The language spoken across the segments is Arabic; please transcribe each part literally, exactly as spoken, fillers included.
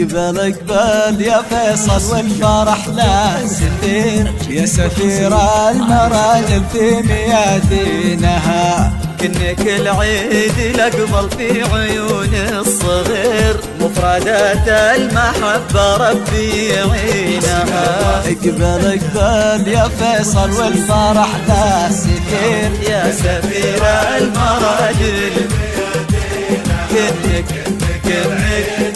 اقبل اقبل يا فيصل والفرح له سفير، يا سفير المراجل في ميادينها. كنك العيد الأقبل في عيون الصغير، مفردات المحبة ربي يعينها. اقبل اقبل يا فيصل والفرح له سفير، يا سفير المراجل كنك كنك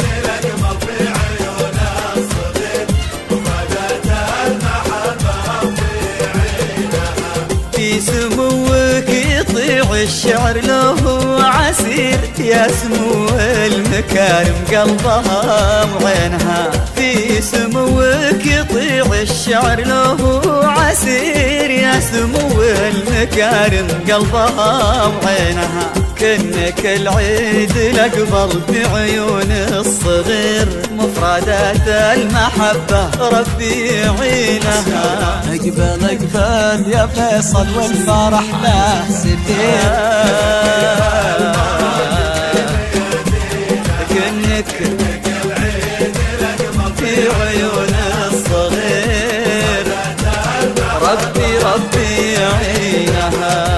في سموك يطيع الشعر له عسير، يا سمو المكارم قلبها وعينها. في سموك يطيع الشعر له عسير، يا سمو المكارم قلبها وعينها. كنك العيد الأقبل في عيون الصغير، مفردات المحبة ربي يعينها. اقبل اقبل يا فيصل والفرح له سفير، كنك في عيون الصغير، ربي ربي يعينها.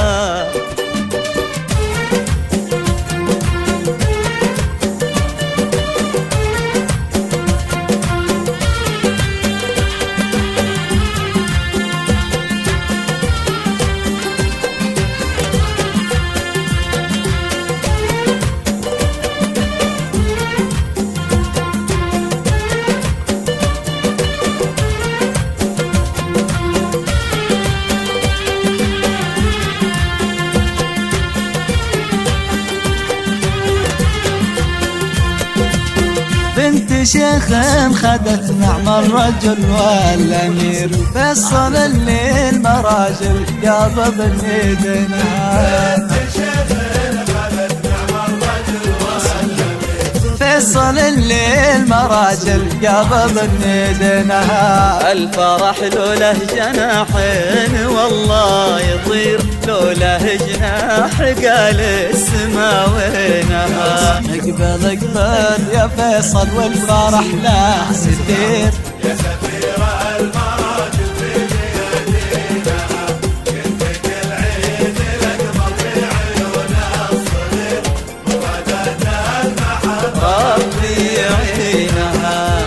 بنت شيخ خدت نعم الرجل والأمير، فيصل اللي المراجل قابض الندنها. فيصل اللي المراجل قابض الندنها. الفرح له له جناحين والله يطير، لو له جناح قال السما وينها. اقبل اقبل يا فيصل والفرح له سفير، يا سفير المراجل في ميادينها. كنك العيد الأقبل في عيون الصغير، مفردات المحبة ربي يعينها.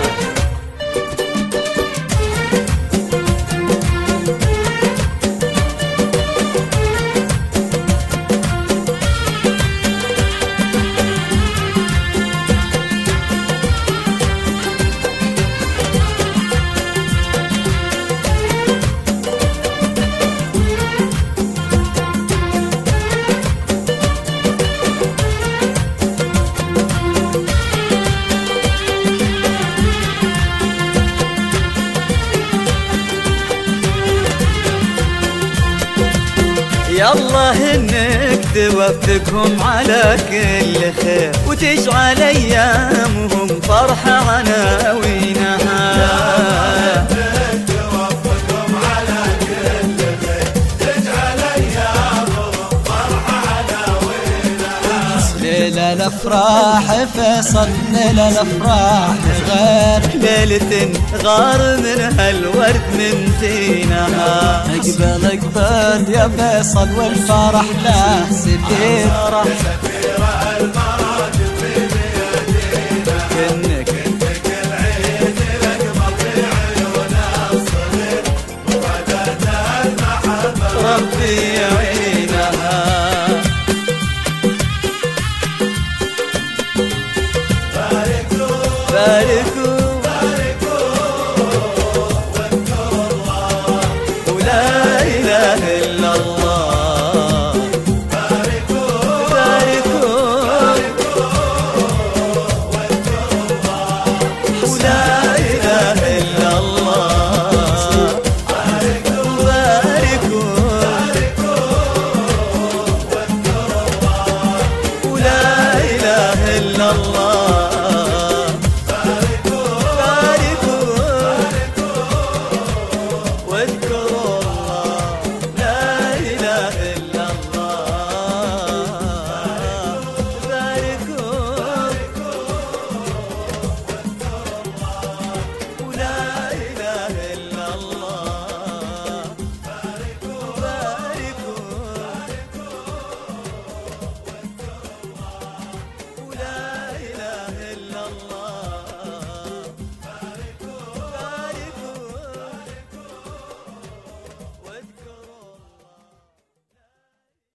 يالله انك توفقهم على كل خير، وتجعل ايامهم فرحة عناوينها. انك توفقهم على كل خير، تجعل ايامهم فرحة عناوينها. ليلة الافراح فيصل، ليلة الافراح غير، ليلة غار منها الورد من زينها. اقبل اقبل يا فيصل والفرح له سفير، يا سفير المراجل في ميادينها. كنك كنك العيد الأقبل في عيون الصغير، مفردات المحبة ربي